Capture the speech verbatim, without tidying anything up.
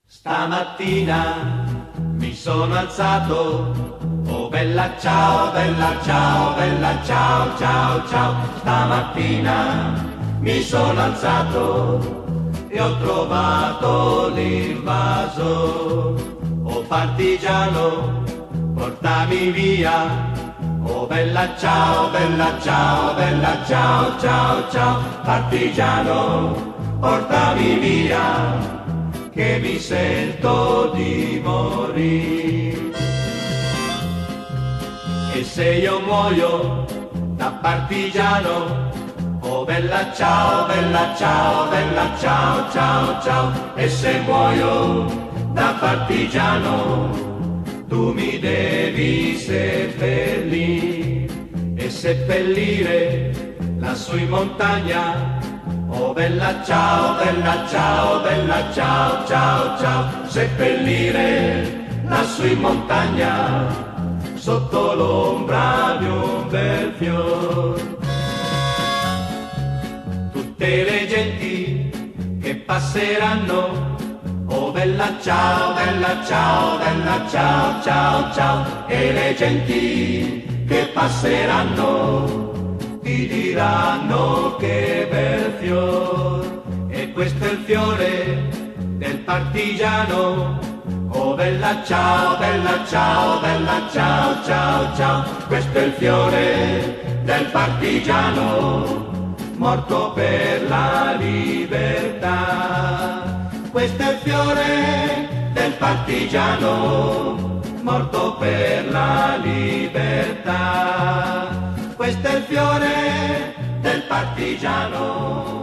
Stamattina mi sono alzato, oh bella ciao, bella ciao, bella ciao, ciao, ciao. Stamattina mi sono alzato e ho trovato l'invaso. Oh partigiano, portami via, oh bella ciao, bella ciao, bella ciao, ciao, ciao. Partigiano, portami via, che mi sento di morire. E se io muoio da partigiano, oh bella ciao, bella ciao, bella ciao, ciao, ciao. E se muoio da partigiano, tu mi devi seppellire e seppellire lassù in montagna. Oh bella ciao, bella ciao, bella ciao, ciao, ciao. Seppellire lassù in montagna, sotto l'ombra di un bel fior. Tutte le genti che passeranno, oh bella ciao, bella ciao, bella ciao, ciao, ciao. E le genti che passeranno ti diranno che bel fior, e questo è il fiore del partigiano. Oh bella ciao, bella ciao, bella ciao, ciao, ciao. Questo è il fiore del partigiano, morto per la libertà. Questo è il fiore del partigiano, morto per la libertà. Questo è il fiore del partigiano.